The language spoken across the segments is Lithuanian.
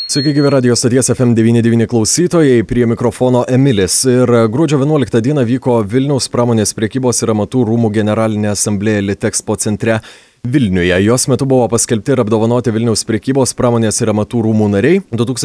Sveiki, gyvi radijos stoties FM99 klausytojai, prie mikrofono Emilis. Ir gruodžio 11 dieną vyko Vilniaus pramonės prekybos ir amatų rūmų generalinė asamblėja Litexpo centre Vilniuje. Jos metu buvo paskelbti ir apdovanoti Vilniaus prekybos, pramonės ir amatų rūmų nariai.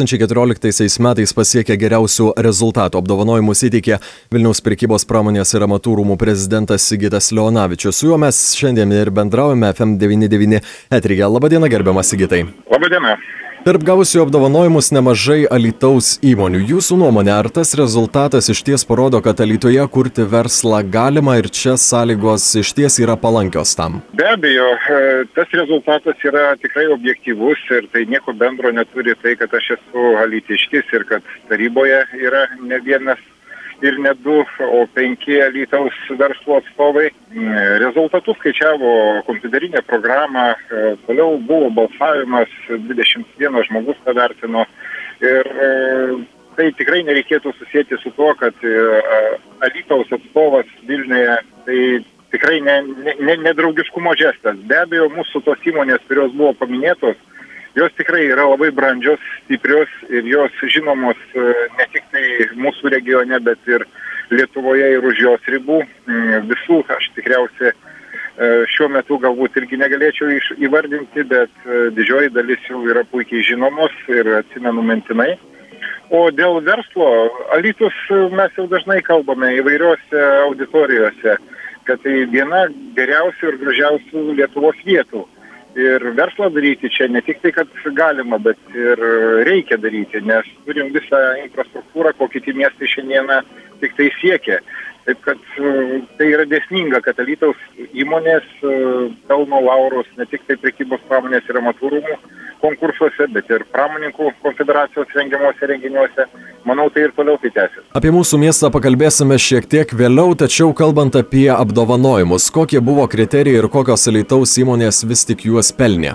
2014 metais pasiekė geriausių rezultatų. Apdovanojimus įteikė Vilniaus prekybos, pramonės ir amatų rūmų prezidentas Sigitas Leonavičius. Su juo mes šiandien ir bendraujame FM99 eteryje. Labadiena, gerbiamas Sigitai. Labadiena. Tarp gavusių apdovanojimus nemažai Alytaus įmonių. Jūsų nuomonė, ar tas rezultatas išties parodo, kad Alytuje kurti verslą galima ir čia sąlygos išties yra palankios tam? Be abejo, tas rezultatas yra tikrai objektyvus ir tai nieko bendro neturi tai, kad aš esu alytiškis ir kad taryboje yra ne vienas ir ne du, o 5 Alytaus verslo atstovai. Rezultatus skaičiavo kompiuterinė programa, toliau buvo balsavimas, 21 žmogus tą vertino. Ir tai tikrai nereikėtų susėti su tuo, kad Alytaus atstovas Vilniuje tai tikrai nedraugiškumo žestas. Be abejo, mūsų tos įmonės, kurios buvo paminėtos, jos tikrai yra labai brandžios, stiprios ir jos žinomos ne tik tai mūsų regione, bet ir Lietuvoje ir už jos ribų. Visų aš tikriausiai šiuo metu galbūt irgi negalėčiau įvardinti, bet didžioji dalis jų yra puikiai žinomos ir atsimenu mintinai. O dėl verslo, Alytus mes jau dažnai kalbame įvairiuose auditorijose, kad tai viena geriausių ir gražiausių Lietuvos vietų. Ir verslą daryti čia ne tik tai, kad galima, bet ir reikia daryti, nes turim visą infrastruktūrą, ko kiti miestai šiandieną tik tai siekia. Taip kad tai yra dėsninga, kad Alytaus įmonės pelno laurus ne tik tai prekybos, pramonės ir amatų rūmų konkursuose, bet ir pramonininkų konfederacijos rengiamuose renginiuose. Manau, tai ir toliau tai tęsis. Apie mūsų miestą pakalbėsime šiek tiek vėliau, tačiau kalbant apie apdovanojimus, kokie buvo kriterijai ir kokios Alytaus įmonės vis tik juos pelnė?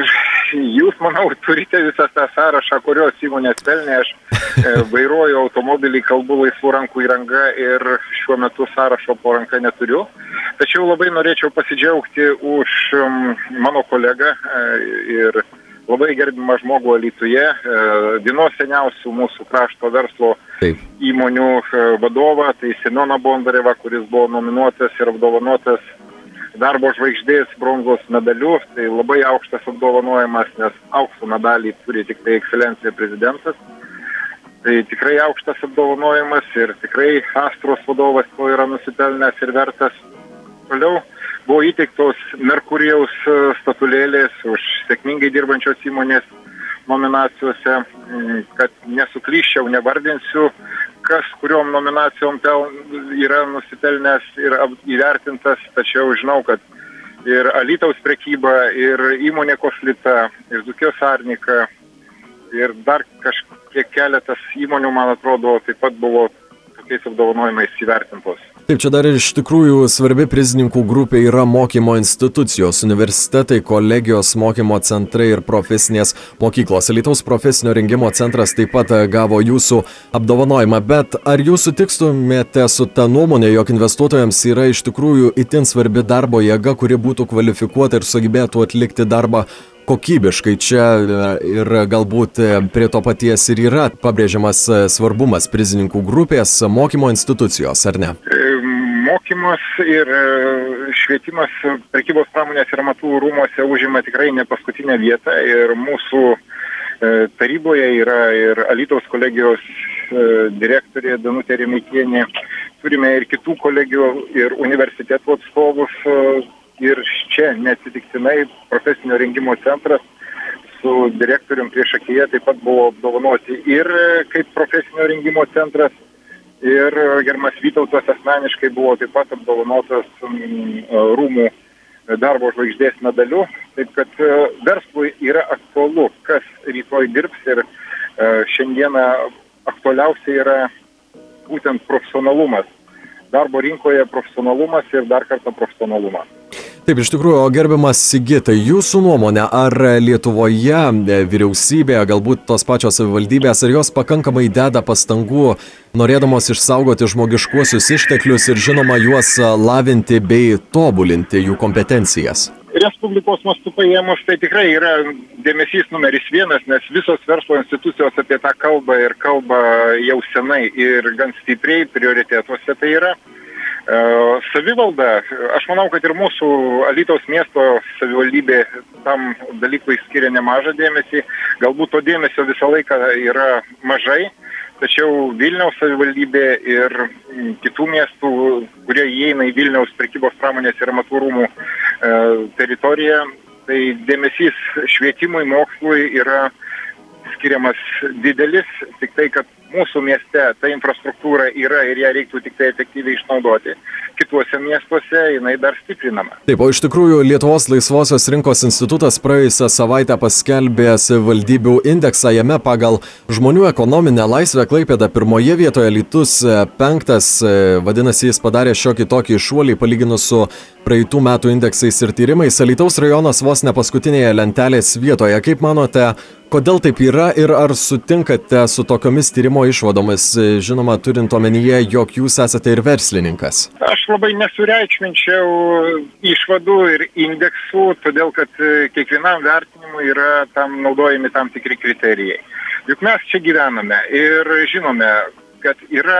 Jūs, manau, turite visą tą sąrašą, kurios įmonės pelnė. Aš vairuoju automobilį, kalbu laisvų rankų įranga ir šiuo metu sąrašo po ranka neturiu. Tačiau labai norėčiau pasidžiaugti už mano kolegą ir labai gerbimą žmogų Alytuje, vienos seniausių mūsų krašto verslo įmonių vadovą, tai Semioną Bondarevą, kuris buvo nominuotas ir apdovanotas darbo žvaigždės bronzos medaliu. Tai labai aukštas apdovanojimas, nes aukso medalį turi tik tai ekscelencija prezidentas. Tai tikrai aukštas apdovanojimas ir tikrai Astros vadovas to yra nusipelnęs ir vertas. Toliau buvo įteiktos Merkurijaus statulėlės už sėkmingai dirbančios įmonės nominacijose, kad nesuklyščiau, nevardinsiu, kas kuriuom nominacijom yra nusipelnęs ir įvertintas, tačiau žinau, kad ir Alytaus prekyba, ir įmonė Koslita, ir Dzūkijos Arnika, ir dar kažkiek keletas įmonių, man atrodo, taip pat buvo tokiais apdovanojimais įvertintos. Taip, čia dar ir iš tikrųjų svarbi prizininkų grupė yra mokymo institucijos, universitetai, kolegijos, mokymo centrai ir profesinės mokyklos. Alytaus profesinio rengimo centras taip pat gavo jūsų apdovanojimą, bet ar jūs sutiktumėte su ta nuomonė, jog investuotojams yra iš tikrųjų itin svarbi darbo jėga, kuri būtų kvalifikuota ir sugebėtų atlikti darbą kokybiškai? Čia ir galbūt prie to paties ir yra pabrėžiamas svarbumas prizininkų grupės, mokymo institucijos, ar ne? Mokymas ir švietimas prekybos, pramonės ir amatų rūmuose užima tikrai ne paskutinę vietą ir mūsų taryboje yra ir Alytaus kolegijos direktorė Danutė Remeikienė. Turime ir kitų kolegijų ir universitetų atstovus ir čia neatsitiktinai profesinio rengimo centras su direktorium priešakyje taip pat buvo apdovanoti ir kaip profesinio rengimo centras. Ir gerbiamas Vytautas asmeniškai buvo taip pat apdovanotas rūmų darbo žvaigždės medaliu. Taip kad verslui yra aktualu, kas rytoj dirbs ir šiandieną aktualiausia yra būtent profesionalumas. Darbo rinkoje profesionalumas ir dar kartą profesionalumas. Taip, iš tikrųjų, gerbiamas Sigitai, jūsų nuomonė, ar Lietuvoje vyriausybė, galbūt tos pačios savivaldybės, ar jos pakankamai deda pastangų, norėdamos išsaugoti žmogiškuosius išteklius ir žinoma juos lavinti bei tobulinti jų kompetencijas? Respublikos mastu paėmus, tai tikrai yra dėmesys numeris 1, nes visos verslo institucijos apie tą kalbą ir kalba jau senai ir gan stipriai prioritetuose tai yra. Savivalda, aš manau, kad ir mūsų Alytaus miesto savivaldybė tam dalykui skiria nemažą dėmesį. Galbūt to dėmesio visą laiką yra mažai, tačiau Vilniaus savivaldybė ir kitų miestų, kurie įeina į Vilniaus prekybos pramonės ir amatų rūmų teritoriją, tai dėmesys švietimui, mokslui yra skiriamas didelis, tik tai, kad mūsų mieste ta infrastruktūra yra ir ją reiktų tik tai efektyviai išnaudoti. Kituose miestuose jinai dar stiprinama. Taip, o iš tikrųjų Lietuvos laisvosios rinkos institutas praėjusią savaitę paskelbė savivaldybių indeksą. Jame pagal žmonių ekonominę laisvę Klaipėda 1 vietoje, Alytus 5, vadinasi, jis padarė šiokį tokį šuolį palyginus su praeitų metų indeksais ir tyrimais. Alytaus rajonas vos ne paskutinėje lentelės vietoje. Kaip manote, kodėl taip yra ir ar sutinkate su tokiomis tyrimo išvadomis, žinoma, turint omenyje, jog jūs esate ir verslininkas? Aš labai nesureikšminčiau išvadų ir indeksų, todėl kad kiekvienam vertinimui yra tam naudojami tam tikri kriterijai. Juk mes čia gyvename ir žinome, kad yra,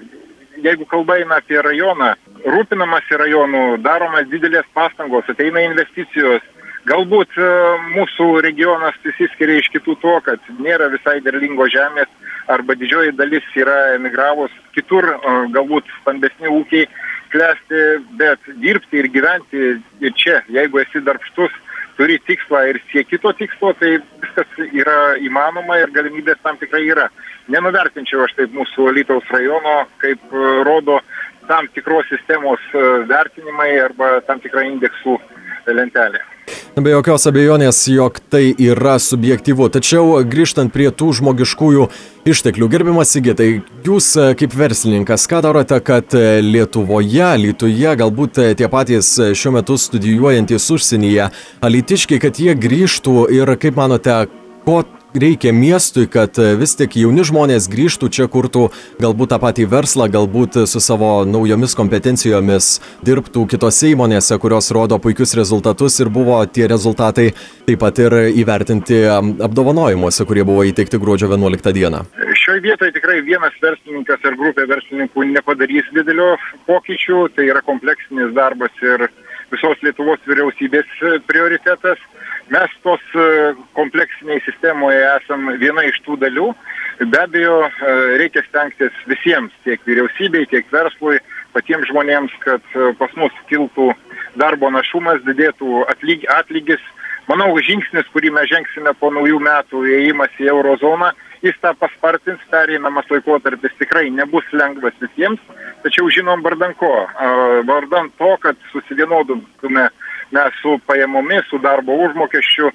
jeigu kalba eina apie rajoną, rūpinamasi rajonu, daromas didelės pastangos, ateina investicijos. Galbūt mūsų regionas išsiskiria iš kitų to, kad nėra visai derlingos žemės arba didžioji dalis yra emigravus, kitur galbūt stambesni ūkiai klesti, bet dirbti ir gyventi ir čia, jeigu esi darbštus, turi tikslą ir sieki to tikslo, tai viskas yra įmanoma ir galimybės tam tikrai yra. Nenuvertinčiau aš taip mūsų Alytaus rajono, kaip rodo tam tikros sistemos vertinimai arba tam tikra indeksų lentelė. Be jokios abejonės, jog tai yra subjektyvu. Tačiau grįžtant prie tų žmogiškųjų išteklių, gerbiamas Sigitai, jūs kaip verslininkas, ką darote, kad Lietuvoje, Alytuje, galbūt tie patys šiuo metu studijuojantys užsienyje alytiškiai, kad jie grįžtų ir kaip manote, ko reikia miestui, kad vis tik jauni žmonės grįžtų čia, kurtų galbūt tą patį verslą, galbūt su savo naujomis kompetencijomis dirbtų kitose įmonėse, kurios rodo puikius rezultatus ir buvo tie rezultatai taip pat ir įvertinti apdovanojimuose, kurie buvo įteikti gruodžio 11 dieną. Šioje vietoje tikrai vienas verslininkas ir grupė verslininkų nepadarys didelio pokyčių, tai yra kompleksinis darbas ir visos Lietuvos vyriausybės prioritetas. Mes tos kompleksiniai sistemoje esam viena iš tų dalių. Be abejo, reikia stengtis visiems, tiek vyriausybei, tiek verslui, patiems žmonėms, kad pas mus kiltų darbo našumas, didėtų atlygis. Manau, žingsnis, kurį mes žengsime po naujų metų įėjimas į eurozoną, jis tą paspartins, pereinamas laikotarpis tikrai nebus lengvas visiems, tačiau žinom vardan ko. Vardan to, kad susivienodume mes su pajamomis, su darbo užmokesčiu,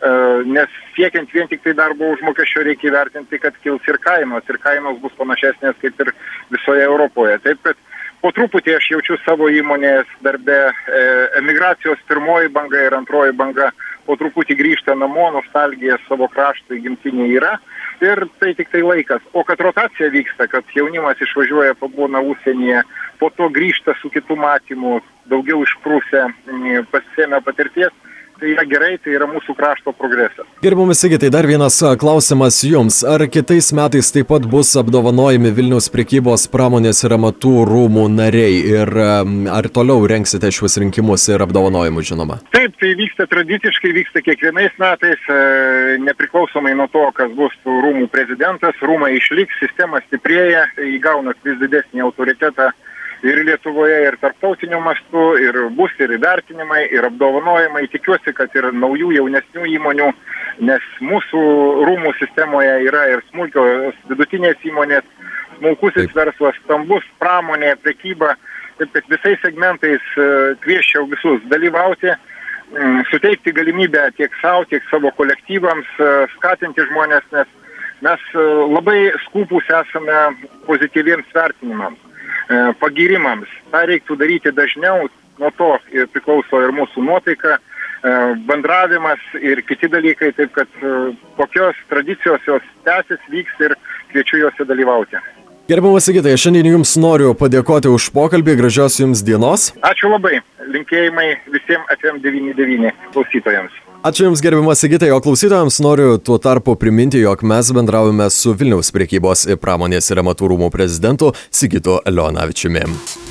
nes siekiant vien tik tai darbo užmokesčio reikia įvertinti, kad kils ir kainos bus panašesnės kaip ir visoje Europoje. Taip, kad po truputį aš jaučiu savo įmonės darbe emigracijos pirmoji banga ir antroji banga po truputį grįžta namo, nostalgija savo kraštui gimtinė yra ir tai tik tai laikas. O kad rotacija vyksta, kad jaunimas išvažiuoja, pabūna užsienyje, po to grįžta su kitų matymų, daugiau išprūsę, pasisėmę patirties, tai yra gerai, tai yra mūsų krašto progresas. Gerbiamas Sigitai, dar vienas klausimas jums. Ar kitais metais taip pat bus apdovanojami Vilniaus prekybos pramonės ir amatų rūmų nariai? Ir ar toliau rengsite šiuos rinkimus ir apdovanojimus, žinoma? Taip, tai vyksta tradiciškai, vyksta kiekvienais metais, nepriklausomai nuo to, kas bus tų rūmų prezidentas, rūmai išliks, sistema stiprėja, įgauna vis didesnį autoritetą ir Lietuvoje, ir tarptautiniu mastu, ir bus ir įvertinimai, ir apdovanojimai. Tikiuosi, kad ir naujų jaunesnių įmonių, nes mūsų rūmų sistemoje yra ir smulkios vidutinės įmonės, smulkusis verslas, stambus pramonė, prekyba. Taip, kad visais segmentais kviesčiau visus dalyvauti, suteikti galimybę tiek savo, tiek savo kolektyvams, skatinti žmonės, nes mes labai skūpus esame pozityviems vertinimams, pagyrimams. Ta reiktų daryti dažniau, nuo to priklauso ir mūsų nuotaika, bendravimas ir kiti dalykai, taip kad kokios tradicijos jos tęsis, vyks ir kviečiu juose dalyvauti. Gerbiamas Sigitai, šiandien Jums noriu padėkoti už pokalbį, gražios Jums dienos. Ačiū labai, linkėjimai visiems FM99 klausytojams. Ačiū Jums, gerbiamas Sigitai, o klausytojams noriu tuo tarpu priminti, jog mes bendravome su Vilniaus prekybos ir pramonės ir amatų rūmų prezidentu Sigitu Leonavičiumi.